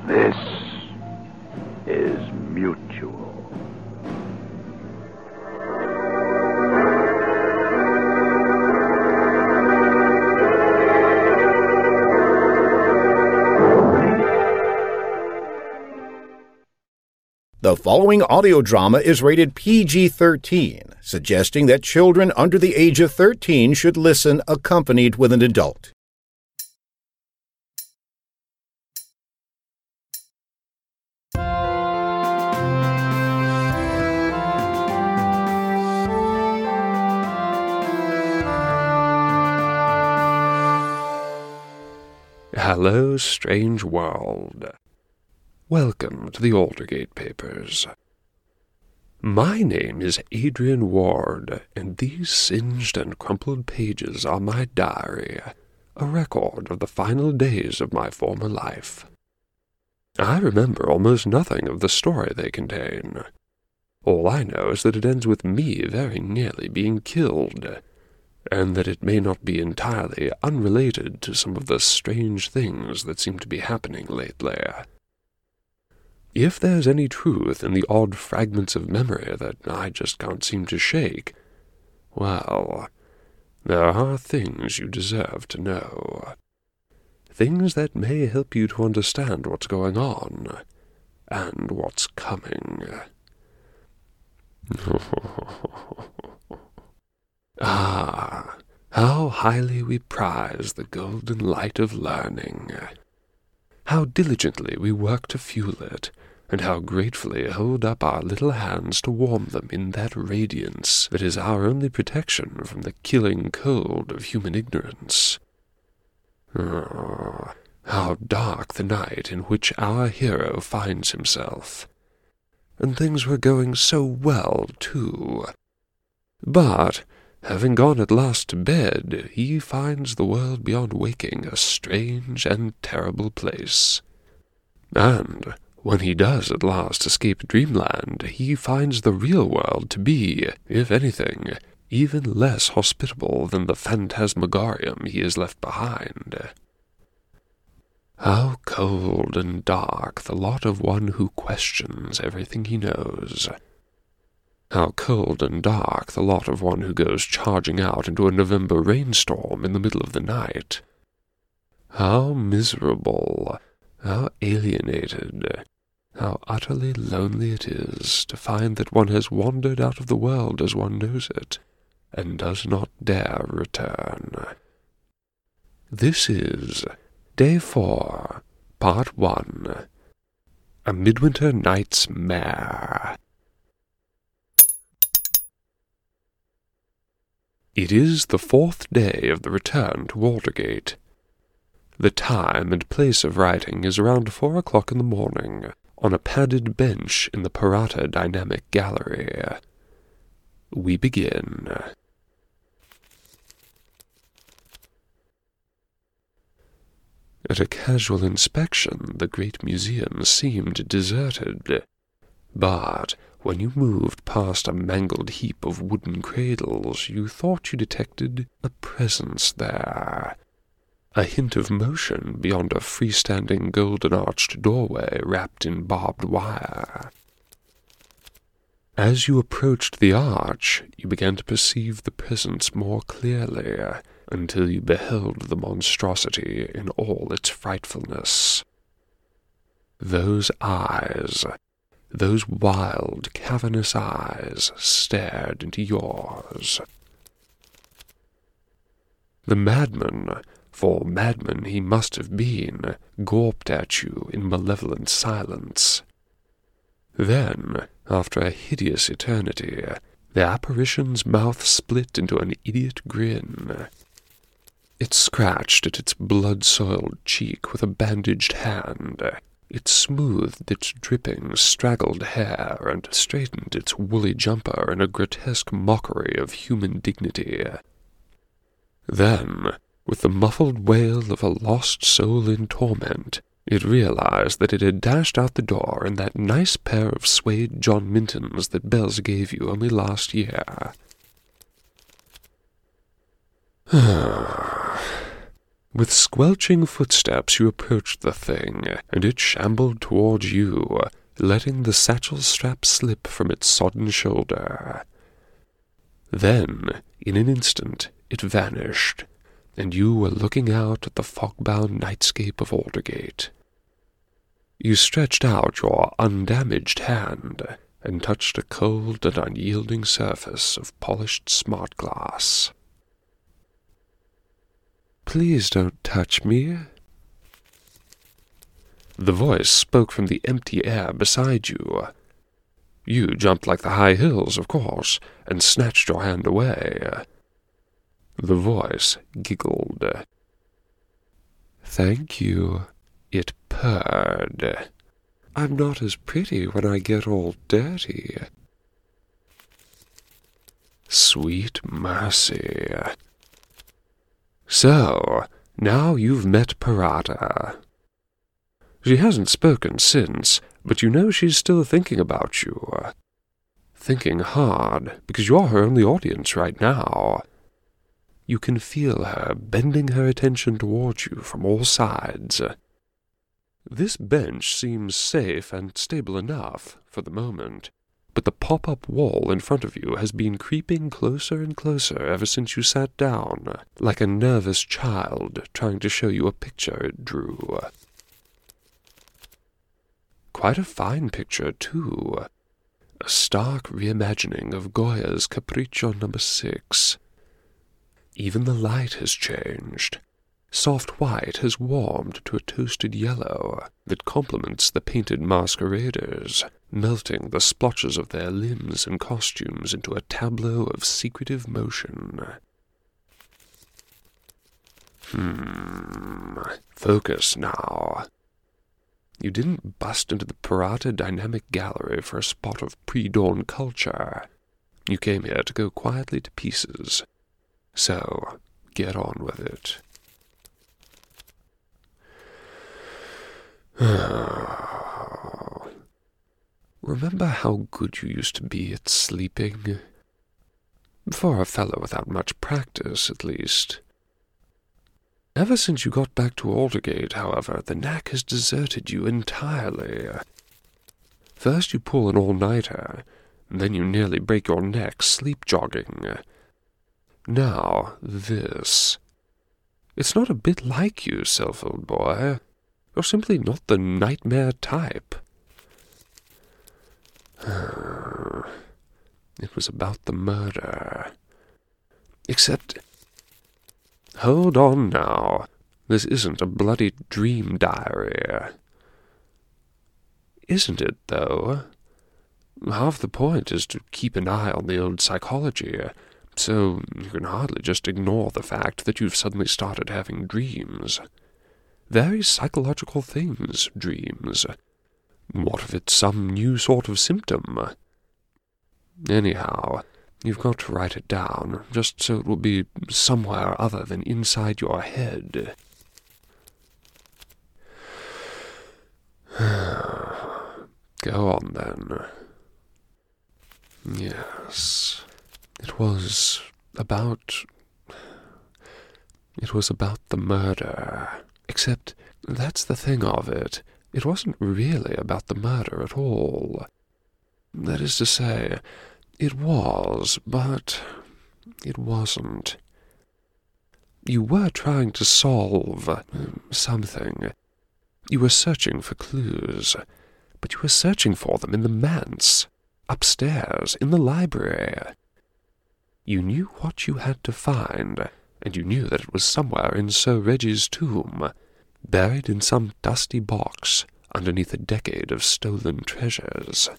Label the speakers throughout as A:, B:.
A: This is mutual.
B: The following audio drama is rated PG-13, suggesting that children under the age of 13 should listen accompanied with an adult.
C: Hello, strange world. Welcome to the Aldergate Papers. My name is Adrian Ward, and these singed and crumpled pages are my diary, a record of the final days of my former life. I remember almost nothing of the story they contain. All I know is that it ends with me very nearly being killed, and that it may not be entirely unrelated to some of the strange things that seem to be happening lately. If there's any truth in the odd fragments of memory that I just can't seem to shake, well, there are things you deserve to know. Things that may help you to understand what's going on, and what's coming. Ah, how highly we prize the golden light of learning. How diligently we work to fuel it, and how gratefully hold up our little hands to warm them in that radiance that is our only protection from the killing cold of human ignorance. Oh, how dark the night in which our hero finds himself. And things were going so well, too. But, having gone at last to bed, he finds the world beyond waking a strange and terrible place. And when he does at last escape dreamland, he finds the real world to be, if anything, even less hospitable than the phantasmagorium he has left behind. How cold and dark the lot of one who questions everything he knows. How cold and dark the lot of one who goes charging out into a November rainstorm in the middle of the night. How miserable, how alienated, how utterly lonely it is to find that one has wandered out of the world as one knows it, and does not dare return. This is Day 4, Part 1, A Midwinter Night's Mare. It is the 4th day of the return to Aldergate. The time and place of writing is around 4 o'clock in the morning, on a padded bench in the Parata Dynamic Gallery. We begin. At a casual inspection, the great museum seemed deserted, but when you moved past a mangled heap of wooden cradles, you thought you detected a presence there. A hint of motion beyond a freestanding golden-arched doorway wrapped in barbed wire. As you approached the arch, you began to perceive the presence more clearly, until you beheld the monstrosity in all its frightfulness. Those eyes, those wild, cavernous eyes, stared into yours. The madman, for madman he must have been, gawped at you in malevolent silence. Then, after a hideous eternity, the apparition's mouth split into an idiot grin. It scratched at its blood-soiled cheek with a bandaged hand. It smoothed its dripping, straggled hair and straightened its woolly jumper in a grotesque mockery of human dignity. Then, with the muffled wail of a lost soul in torment, it realized that it had dashed out the door in that nice pair of suede John Mintons that Bells gave you only last year. With squelching footsteps you approached the thing, and it shambled towards you, letting the satchel strap slip from its sodden shoulder. Then, in an instant, it vanished, and you were looking out at the fog-bound nightscape of Aldergate. You stretched out your undamaged hand and touched a cold and unyielding surface of polished smart glass. "Please don't touch me." The voice spoke from the empty air beside you. You jumped like the high hills, of course, and snatched your hand away. The voice giggled. "Thank you," it purred. "I'm not as pretty when I get all dirty." Sweet mercy. So, now you've met Parata. She hasn't spoken since, but you know she's still thinking about you. Thinking hard, because you're her only audience right now. You can feel her bending her attention towards you from all sides. This bench seems safe and stable enough for the moment, but the pop-up wall in front of you has been creeping closer and closer ever since you sat down, like a nervous child trying to show you a picture it drew. Quite a fine picture, too. A stark reimagining of Goya's Capriccio No. 6. Even the light has changed. Soft white has warmed to a toasted yellow that complements the painted masqueraders, melting the splotches of their limbs and costumes into a tableau of secretive motion. Focus now. You didn't bust into the Parata Dynamic Gallery for a spot of pre-dawn culture. You came here to go quietly to pieces. So, get on with it. Remember how good you used to be at sleeping? For a fellow without much practice, at least. Ever since you got back to Aldergate, however, the knack has deserted you entirely. First you pull an all-nighter, then you nearly break your neck sleep-jogging. Now, this. It's not a bit like you, Self, old boy. You're simply not the nightmare type. It was about the murder. Except... Hold on now. This isn't a bloody dream diary. Isn't it, though? Half the point is to keep an eye on the old psychology, so you can hardly just ignore the fact that you've suddenly started having dreams. Very psychological things, dreams. What if it's some new sort of symptom? Anyhow, you've got to write it down, just so it will be somewhere other than inside your head. Go on, then. Yes, it was about the murder. Except, that's the thing of it. It wasn't really about the murder at all. That is to say, it was, but it wasn't. You were trying to solve something. You were searching for clues, but you were searching for them in the manse, upstairs, in the library. You knew what you had to find, and you knew that it was somewhere in Sir Reggie's tomb, buried in some dusty box underneath a decade of stolen treasures.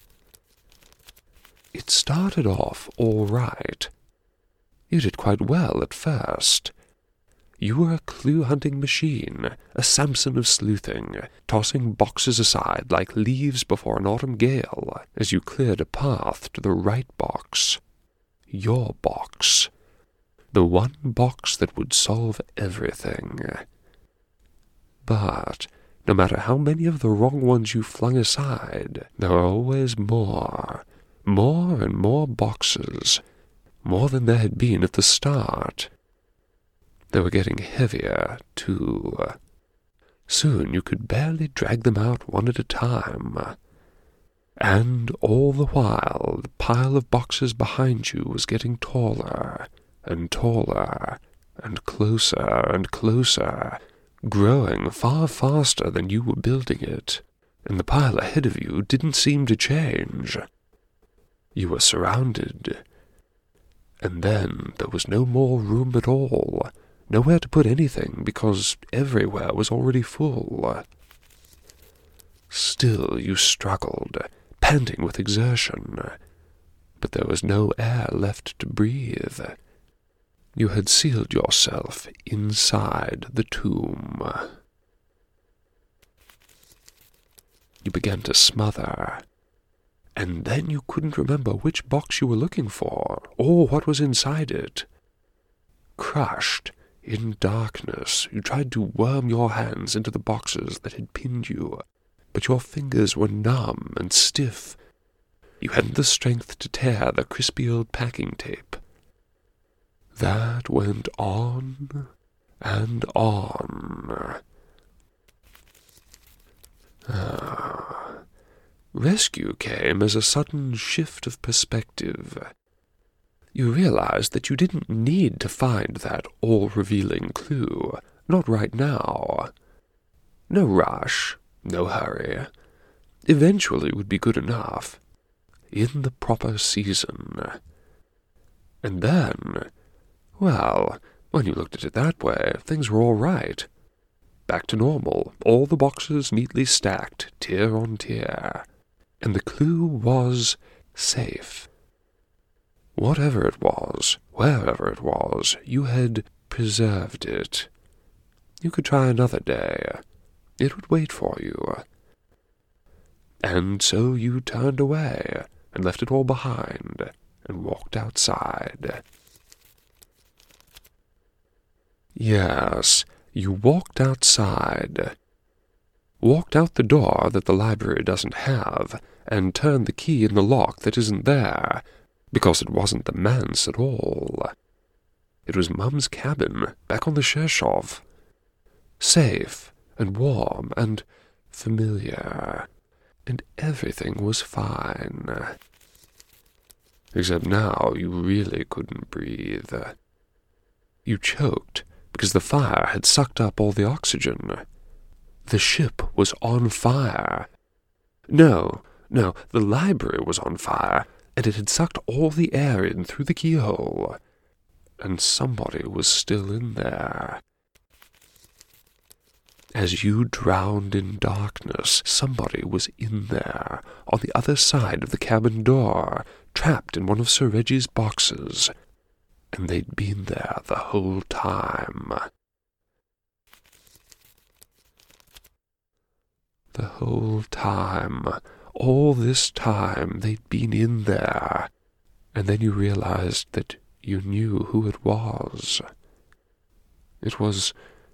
C: It started off all right. You did quite well at first. You were a clue-hunting machine, a Samson of sleuthing, tossing boxes aside like leaves before an autumn gale as you cleared a path to the right box. Your box. The one box that would solve everything. But no matter how many of the wrong ones you flung aside, there were always more and more boxes, more than there had been at the start. They were getting heavier, too. Soon you could barely drag them out one at a time. And all the while, the pile of boxes behind you was getting taller and taller and closer, growing far faster than you were building it, and the pile ahead of you didn't seem to change. You were surrounded, and then there was no more room at all, nowhere to put anything because everywhere was already full. Still you struggled, panting with exertion, but there was no air left to breathe. You had sealed yourself inside the tomb. You began to smother, and then you couldn't remember which box you were looking for, or what was inside it. Crushed in darkness, you tried to worm your hands into the boxes that had pinned you, but your fingers were numb and stiff. You hadn't the strength to tear the crispy old packing tape. That went on and on. Rescue came as a sudden shift of perspective. You realized that you didn't need to find that all-revealing clue, not right now. No rush, no hurry. Eventually would be good enough, in the proper season. And then, well, when you looked at it that way, things were all right. Back to normal, all the boxes neatly stacked, tier on tier. And the clue was safe. Whatever it was, wherever it was, you had preserved it. You could try another day. It would wait for you. And so you turned away and left it all behind and walked outside. Yes, you walked outside. Walked out the door that the library doesn't have, and turned the key in the lock that isn't there, because it wasn't the manse at all. It was Mum's cabin, back on the Shershov. Safe, and warm, and familiar, and everything was fine. Except now you really couldn't breathe. You choked, because the fire had sucked up all the oxygen. The ship was on fire. No, the library was on fire, and it had sucked all the air in through the keyhole. And somebody was still in there. As you drowned in darkness, somebody was in there, on the other side of the cabin door, trapped in one of Sir Reggie's boxes. And they'd been there the whole time. The whole time, all this time, they'd been in there. And then you realized that you knew who it was. It was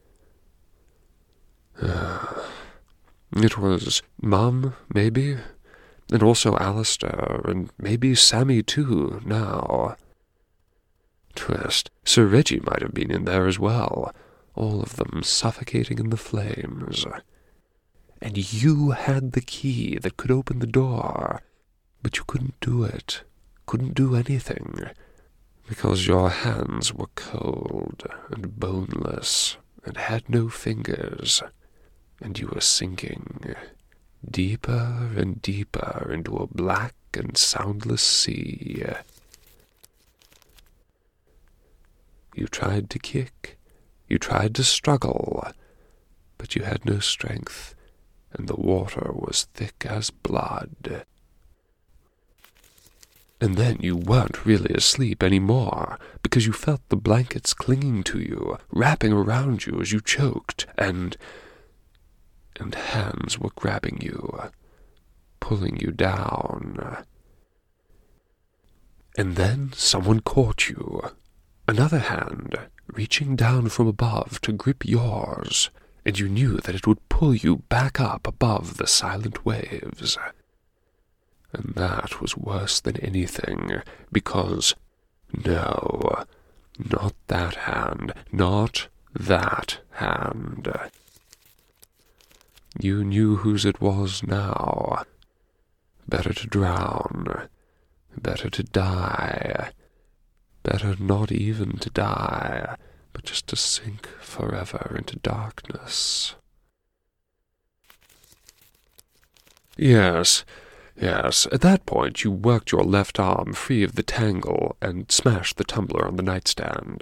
C: Mum, maybe, and also Alistair, and maybe Sammy too, now. Twist, Sir Reggie might have been in there as well, all of them suffocating in the flames. And you had the key that could open the door, but you couldn't do it, couldn't do anything, because your hands were cold and boneless and had no fingers, and you were sinking deeper and deeper into a black and soundless sea. You tried to kick, you tried to struggle, but you had no strength, and the water was thick as blood. And then you weren't really asleep anymore, because you felt the blankets clinging to you, wrapping around you as you choked, and hands were grabbing you, pulling you down. And then someone caught you, another hand reaching down from above to grip yours, and you knew that it would pull you back up above the silent waves. And that was worse than anything, because, no, Not that hand. Not that hand. You knew whose it was now. Better to drown. Better to die. Better not even to die, but just to sink forever into darkness. Yes, at that point you worked your left arm free of the tangle and smashed the tumbler on the nightstand.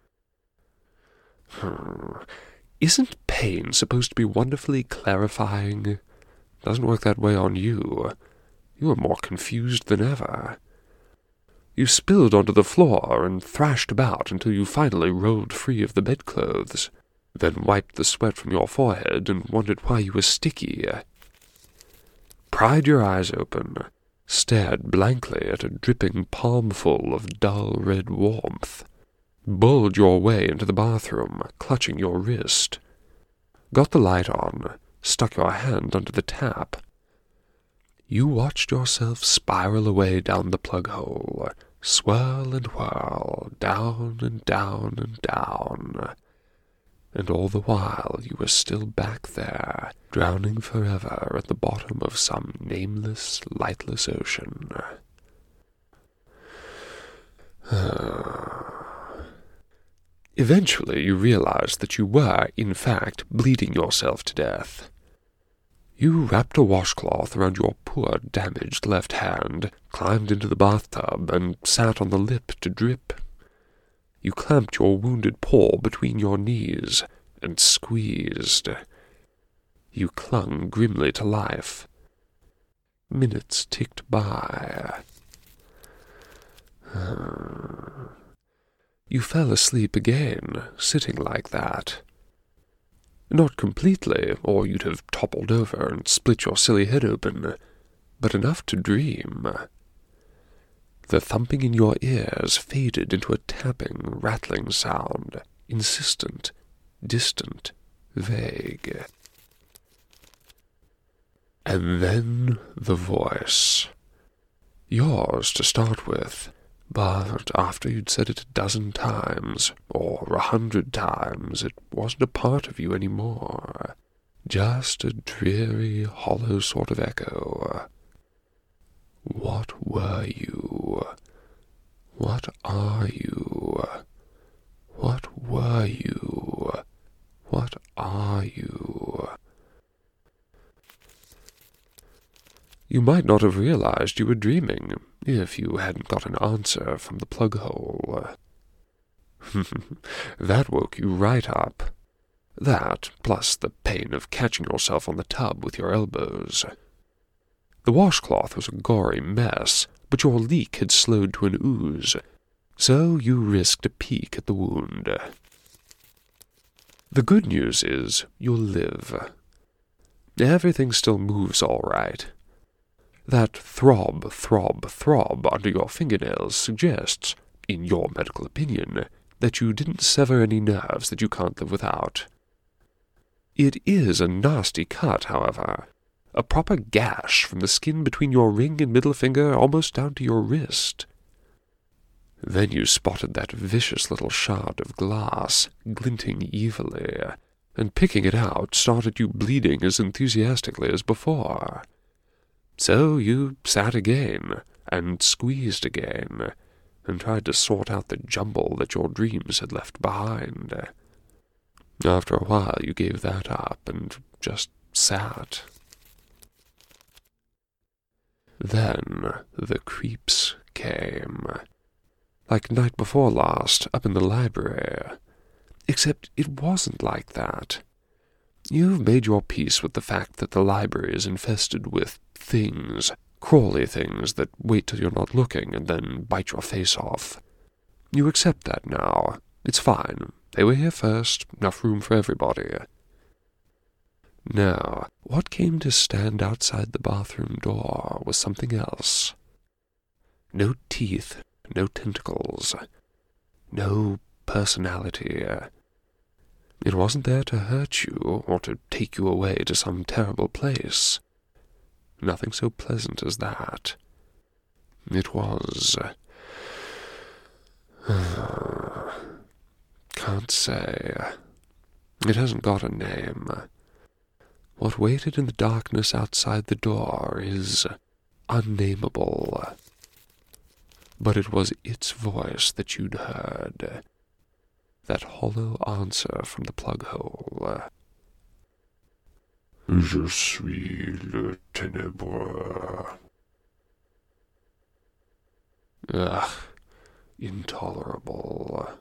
C: Isn't pain supposed to be wonderfully clarifying? Doesn't work that way on you. You are more confused than ever. You spilled onto the floor and thrashed about until you finally rolled free of the bedclothes, then wiped the sweat from your forehead and wondered why you were sticky. Pried your eyes open, stared blankly at a dripping palmful of dull red warmth, bulled your way into the bathroom, clutching your wrist, got the light on, stuck your hand under the tap. You watched yourself spiral away down the plug hole, swirl and whirl, down and down and down. And all the while you were still back there, drowning forever at the bottom of some nameless, lightless ocean. Eventually you realized that you were, in fact, bleeding yourself to death. You wrapped a washcloth around your poor, damaged left hand, climbed into the bathtub, and sat on the lip to drip. You clamped your wounded paw between your knees and squeezed. You clung grimly to life. Minutes ticked by. You fell asleep again, sitting like that. Not completely, or you'd have toppled over and split your silly head open, but enough to dream. The thumping in your ears faded into a tapping, rattling sound, insistent, distant, vague. And then the voice. Yours to start with, but after you'd said it 12 times, or 100 times, it wasn't a part of you anymore. Just a dreary, hollow sort of echo. What were you? What are you? What were you? What are you? You might not have realized you were dreaming if you hadn't got an answer from the plug hole. That woke you right up. That, plus the pain of catching yourself on the tub with your elbows. The washcloth was a gory mess, but your leak had slowed to an ooze, so you risked a peek at the wound. The good news is you'll live. Everything still moves all right. That throb, throb, throb under your fingernails suggests, in your medical opinion, that you didn't sever any nerves that you can't live without. It is a nasty cut, however. A proper gash from the skin between your ring and middle finger almost down to your wrist. Then you spotted that vicious little shard of glass, glinting evilly, and picking it out started you bleeding as enthusiastically as before. So you sat again, and squeezed again, and tried to sort out the jumble that your dreams had left behind. After a while you gave that up, and just sat. Then the creeps came. Like night before last, up in the library. Except it wasn't like that. You've made your peace with the fact that the library is infested with things, crawly things that wait till you're not looking and then bite your face off. You accept that now. It's fine. They were here first, enough room for everybody. Now, what came to stand outside the bathroom door was something else. No teeth, no tentacles, no personality. It wasn't there to hurt you or to take you away to some terrible place. Nothing so pleasant as that. It was Can't say. It hasn't got a name. What waited in the darkness outside the door is unnameable. But it was its voice that you'd heard. That hollow answer from the plug hole. Je suis le ténébreux. Ugh, intolerable.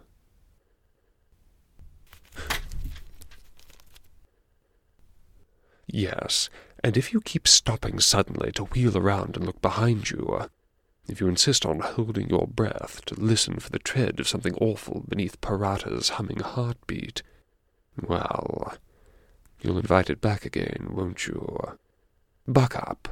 C: Yes, and if you keep stopping suddenly to wheel around and look behind you, if you insist on holding your breath to listen for the tread of something awful beneath Parata's humming heartbeat, well, you'll invite it back again, won't you? Buck up.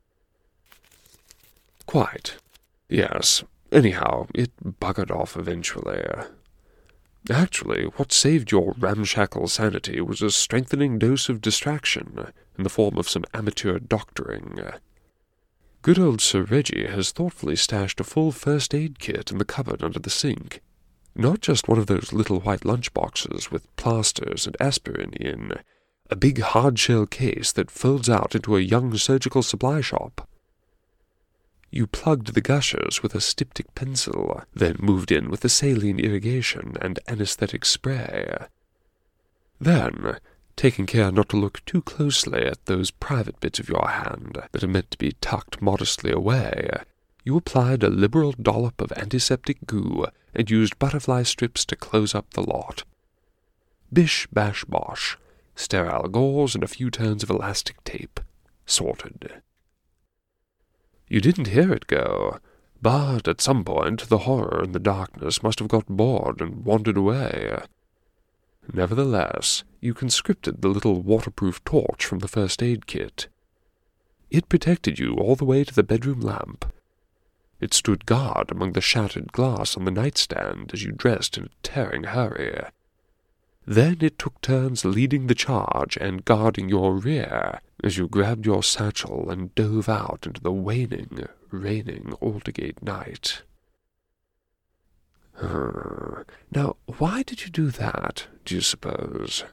C: Quite. Yes. Anyhow, it buggered off eventually. Actually, what saved your ramshackle sanity was a strengthening dose of distraction in the form of some amateur doctoring. Good old Sir Reggie has thoughtfully stashed a full first-aid kit in the cupboard under the sink. Not just one of those little white lunch-boxes with plasters and aspirin in, a big hard-shell case that folds out into a young surgical supply shop. You plugged the gushers with a styptic pencil, then moved in with the saline irrigation and anesthetic spray. Then, taking care not to look too closely at those private bits of your hand that are meant to be tucked modestly away, you applied a liberal dollop of antiseptic goo and used butterfly strips to close up the lot. Bish, bash, bosh. Sterile gauze and a few turns of elastic tape. Sorted. You didn't hear it go, but at some point the horror and the darkness must have got bored and wandered away. Nevertheless, you conscripted the little waterproof torch from the first-aid kit. It protected you all the way to the bedroom lamp. It stood guard among the shattered glass on the nightstand as you dressed in a tearing hurry. Then it took turns leading the charge and guarding your rear as you grabbed your satchel and dove out into the waning, raining Aldergate night. Now, why did you do that, do you suppose?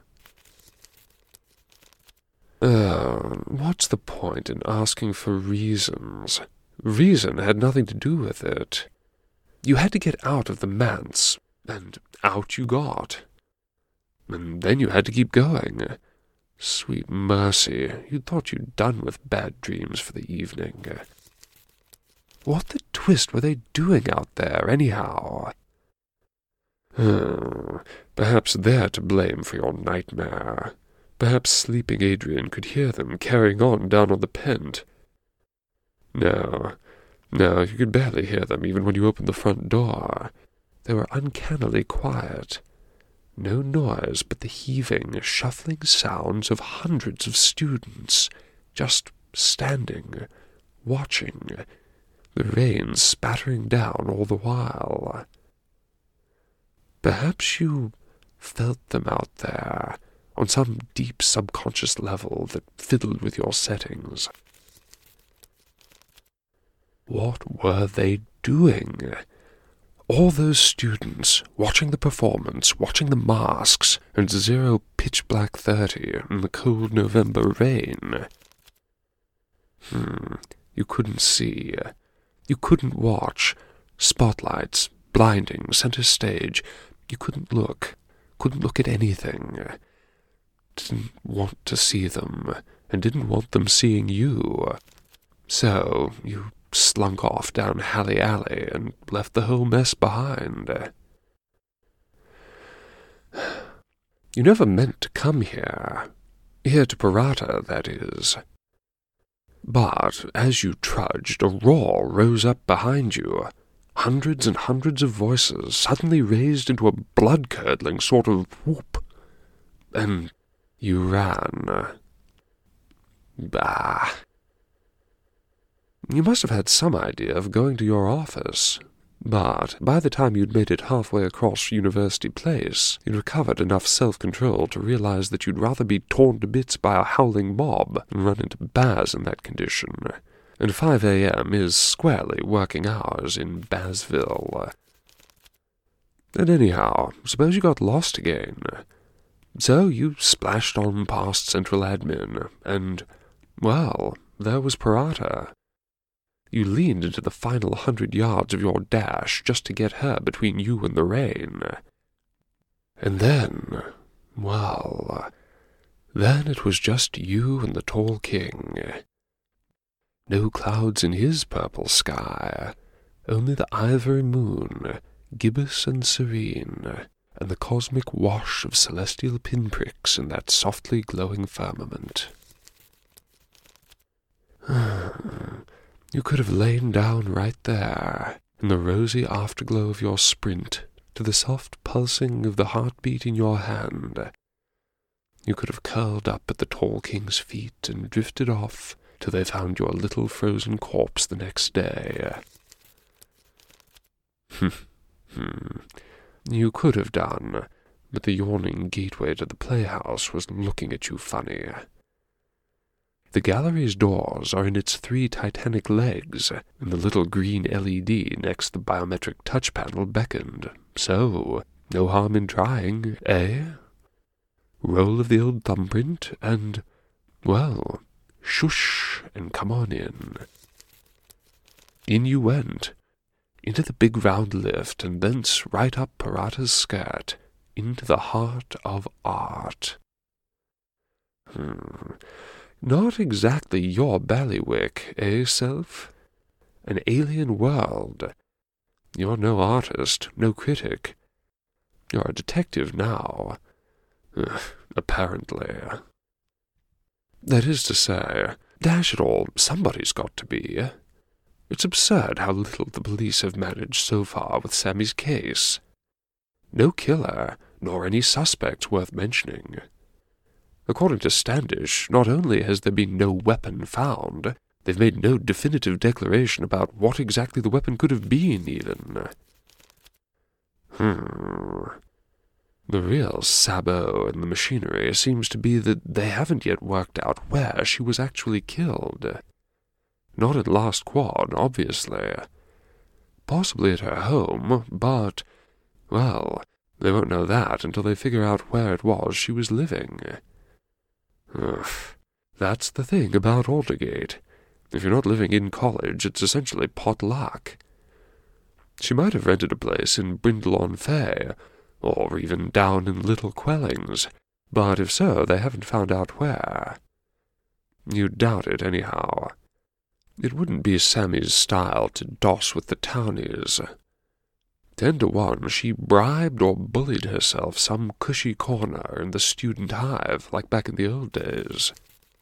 C: What's the point in asking for reasons? Reason had nothing to do with it. You had to get out of the manse, and out you got. And then you had to keep going. Sweet mercy, you'd thought you'd done with bad dreams for the evening. What the twist were they doing out there, anyhow? Perhaps they're to blame for your nightmare. Perhaps sleeping Adrian could hear them carrying on down on the pent. No, you could barely hear them even when you opened the front door. They were uncannily quiet. No noise but the heaving, shuffling sounds of hundreds of students, just standing, watching, the rain spattering down all the while. Perhaps you felt them out there, on some deep subconscious level that fiddled with your settings. What were they doing? All those students, watching the performance, watching the masks, and zero pitch-black 30 in the cold November rain. You couldn't see. You couldn't watch. Spotlights, blinding, center stage. You couldn't look at anything. Didn't want to see them, and didn't want them seeing you. So you slunk off down Halley Alley and left the whole mess behind. You never meant to come here. Here to Parata, that is. But as you trudged, a roar rose up behind you. Hundreds and hundreds of voices suddenly raised into a blood-curdling sort of whoop. And you ran. Bah. You must have had some idea of going to your office, but by the time you'd made it halfway across University Place, you'd recovered enough self-control to realize that you'd rather be torn to bits by a howling mob than run into Baz in that condition, and 5 a.m. is squarely working hours in Bazville. And anyhow, suppose you got lost again. So you splashed on past Central Admin, and, well, there was Parata. You leaned into the final 100 yards of your dash just to get her between you and the rain. And then, well, then it was just you and the tall king. No clouds in his purple sky, only the ivory moon, gibbous and serene, and the cosmic wash of celestial pinpricks in that softly glowing firmament. You could have lain down right there, in the rosy afterglow of your sprint, to the soft pulsing of the heartbeat in your hand. You could have curled up at the tall king's feet and drifted off till they found your little frozen corpse the next day. You could have done, but the yawning gateway to the playhouse was looking at you funny. The gallery's doors are in its 3 titanic legs, and the little green LED next the biometric touch panel beckoned. So, no harm in trying, eh? Roll of the old thumbprint, and, well, shush, and come on in. In you went, into the big round lift, and thence right up Parata's skirt, into the heart of art. Not exactly your bailiwick, eh, Self? An alien world. You're no artist, no critic. You're a detective now. Apparently. That is to say, dash it all, somebody's got to be. It's absurd how little the police have managed so far with Sammy's case. No killer, nor any suspects worth mentioning. According to Standish, not only has there been no weapon found, they've made no definitive declaration about what exactly the weapon could have been, even. The real sabot in the machinery seems to be that they haven't yet worked out where she was actually killed. Not at Last Quad, obviously. Possibly at her home, but, well, they won't know that until they figure out where it was she was living. That's the thing about Aldergate. If you're not living in college, it's essentially pot luck. She might have rented a place in Brindle-on-Fay, or even down in Little Quellings, but if so, they haven't found out where. You'd doubt it, anyhow. It wouldn't be Sammy's style to doss with the townies. 10 to 1, she bribed or bullied herself some cushy corner in the student hive, like back in the old days.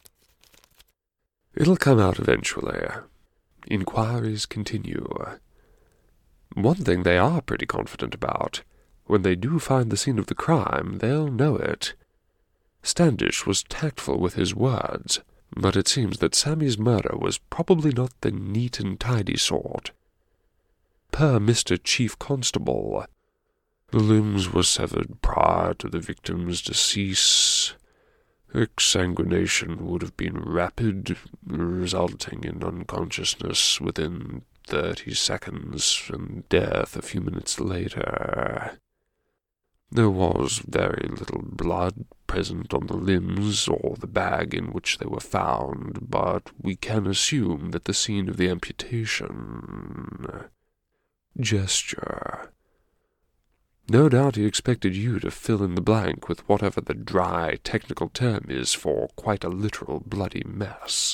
C: It'll come out eventually. Inquiries continue. One thing they are pretty confident about. When they do find the scene of the crime, they'll know it. Standish was tactful with his words, but it seems that Sammy's murder was probably not the neat and tidy sort. Per Mr. Chief Constable, the limbs were severed prior to the victim's decease. Exsanguination would have been rapid, resulting in unconsciousness within 30 seconds and death a few minutes later. There was very little blood present on the limbs or the bag in which they were found, but we can assume that the scene of the amputation... gesture. No doubt he expected you to fill in the blank with whatever the dry, technical term is for quite a literal bloody mess.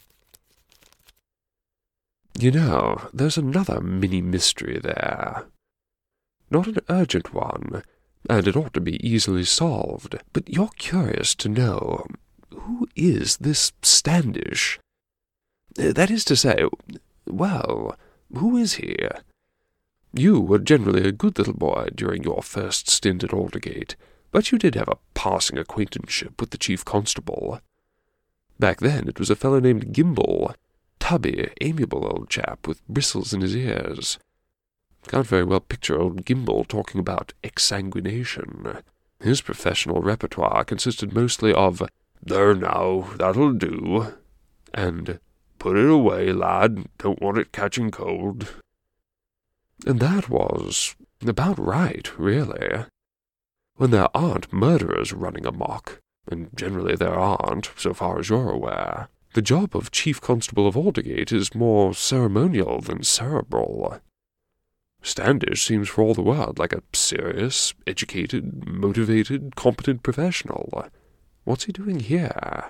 C: You know, there's another mini-mystery there. Not an urgent one, and it ought to be easily solved, but you're curious to know, who is this Standish? That is to say, well, who is he? You were generally a good little boy during your first stint at Aldergate, but you did have a passing acquaintanceship with the Chief Constable. Back then it was a fellow named Gimble, tubby, amiable old chap with bristles in his ears. Can't very well picture old Gimble talking about exsanguination. His professional repertoire consisted mostly of, "There now, that'll do," and "Put it away, lad, don't want it catching cold." And that was, About right, really. When there aren't murderers running amok, and generally there aren't, so far as you're aware, the job of Chief Constable of Aldergate is more ceremonial than cerebral. Standish seems for all the world like a serious, educated, motivated, competent professional. What's he doing here?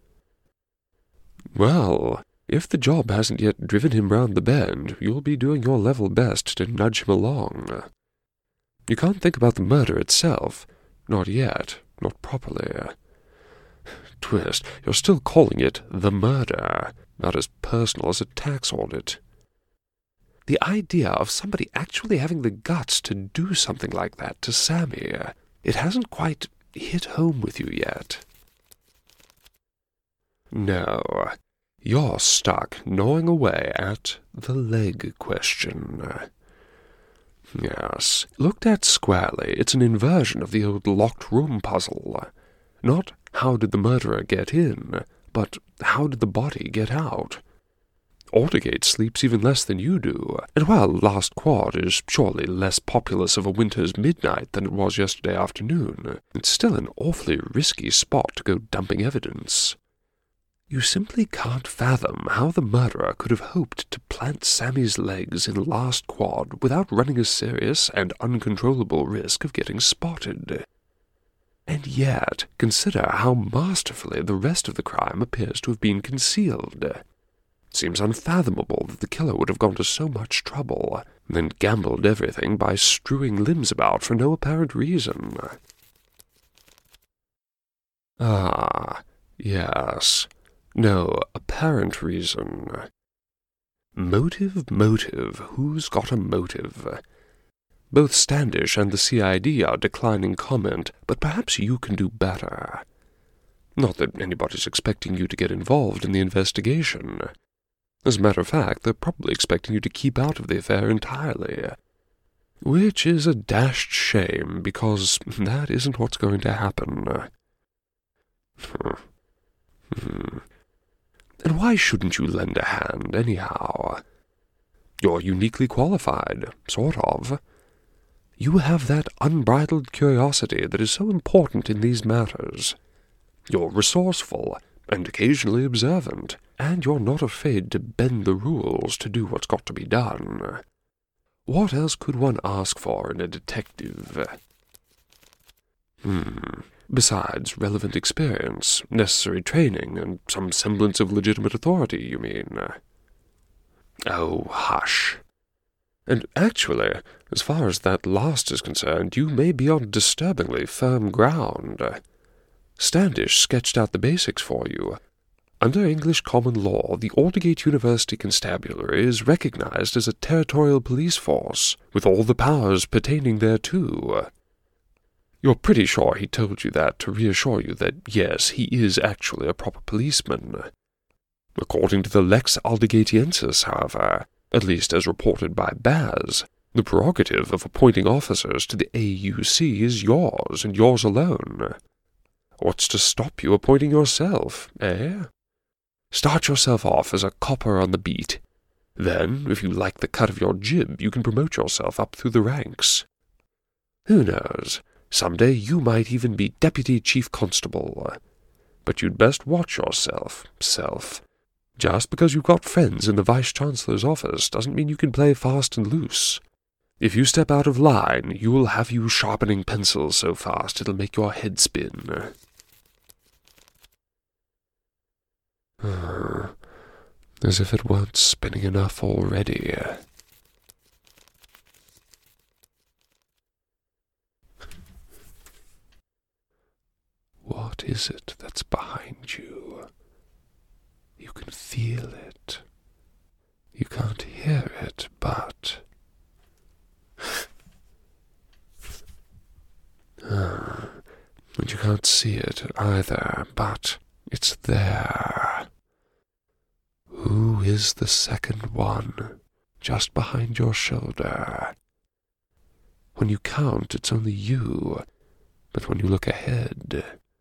C: Well, if the job hasn't yet driven him round the bend, you'll be doing your level best to nudge him along. You can't think about the murder itself. Not yet. Not properly. Twist, you're still calling it the murder, not as personal as a tax audit. The idea of somebody actually having the guts to do something like that to Sammy, it hasn't quite hit home with you yet. No, you're stuck gnawing away at the leg question. Yes, looked at squarely, it's an inversion of the old locked room puzzle. Not how did the murderer get in, but how did the body get out? Aldergate sleeps even less than you do, and while Last Quad is surely less populous of a winter's midnight than it was yesterday afternoon, it's still an awfully risky spot to go dumping evidence. You simply can't fathom how the murderer could have hoped to plant Sammy's legs in Last Quad without running a serious and uncontrollable risk of getting spotted. And yet, consider how masterfully the rest of the crime appears to have been concealed. It seems unfathomable that the killer would have gone to so much trouble, and then gambled everything by strewing limbs about for no apparent reason. Ah, yes. No apparent reason. Motive, who's got a motive? Both Standish and the CID are declining comment, but perhaps you can do better. Not that anybody's expecting you to get involved in the investigation. As a matter of fact, they're probably expecting you to keep out of the affair entirely. Which is a dashed shame, because that isn't what's going to happen. And why shouldn't you lend a hand, anyhow? You're uniquely qualified, sort of. You have that unbridled curiosity that is so important in these matters. You're resourceful, and occasionally observant, and you're not afraid to bend the rules to do what's got to be done. What else could one ask for in a detective? Besides relevant experience, necessary training, and some semblance of legitimate authority, you mean? Oh, hush. And actually, as far as that last is concerned, you may be on disturbingly firm ground. Standish sketched out the basics for you. Under English common law, the Aldergate University Constabulary is recognized as a territorial police force, with all the powers pertaining thereto. You're pretty sure he told you that to reassure you that, yes, he is actually a proper policeman. According to the Lex Aldergatiensis, however, at least as reported by Baz, the prerogative of appointing officers to the AUC is yours, and yours alone. What's to stop you appointing yourself, eh? Start yourself off as a copper on the beat. Then, if you like the cut of your jib, you can promote yourself up through the ranks. Who knows? Some day you might even be Deputy Chief Constable. But you'd best watch yourself, self. Just because you've got friends in the Vice-Chancellor's office doesn't mean you can play fast and loose. If you step out of line, you'll have you sharpening pencils so fast it'll make your head spin. As if it weren't spinning enough already. What is it that's behind you? You can feel it. You can't hear it, but... And you can't see it either, but it's there. Who is the second one, just behind your shoulder? When you count, it's only you, but when you look ahead...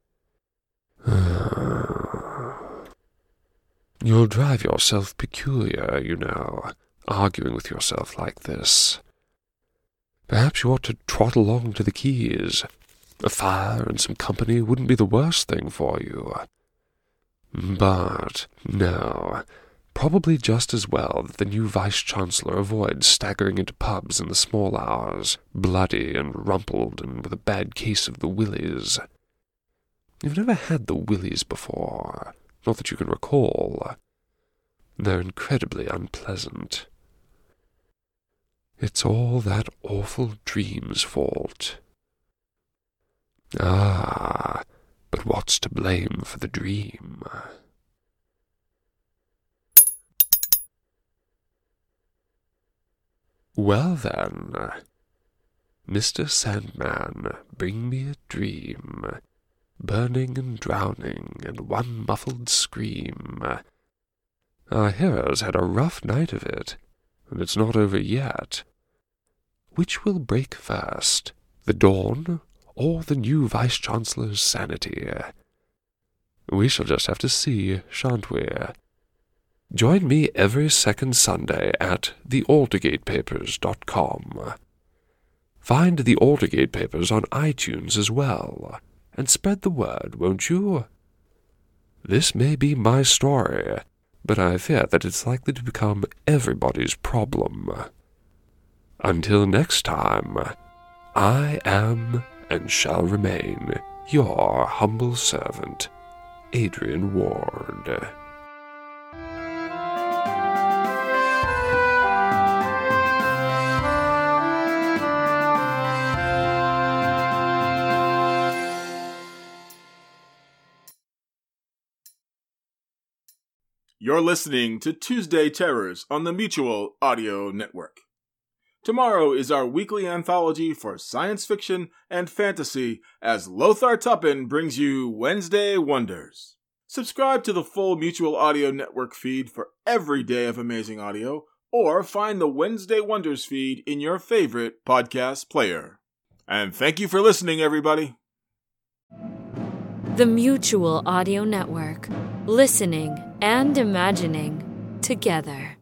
C: You'll drive yourself peculiar, you know, arguing with yourself like this. Perhaps you ought to trot along to the Keys. A fire and some company wouldn't be the worst thing for you. But, no, probably just as well that the new Vice-Chancellor avoids staggering into pubs in the small hours, bloody and rumpled and with a bad case of the willies. You've never had the willies before, not that you can recall. They're incredibly unpleasant. It's all that awful dream's fault. Ah, but what's to blame for the dream? Well then, Mr. Sandman, bring me a dream, burning and drowning, and one muffled scream. Our heroes had a rough night of it, and it's not over yet. Which will break first, the dawn or the new Vice-Chancellor's sanity? We shall just have to see, shan't we? Join me every second Sunday at thealdergatepapers.com. Find the Aldergate Papers on iTunes as well, and spread the word, won't you? This may be my story, but I fear that it's likely to become everybody's problem. Until next time, I am and shall remain your humble servant, Adrian Ward.
D: You're listening to Tuesday Terrors on the Mutual Audio Network. Tomorrow is our weekly anthology for science fiction and fantasy as Lothar Tuppen brings you Wednesday Wonders. Subscribe to the full Mutual Audio Network feed for every day of amazing audio, or find the Wednesday Wonders feed in your favorite podcast player. And thank you for listening, everybody.
E: The Mutual Audio Network. Listening and imagining together.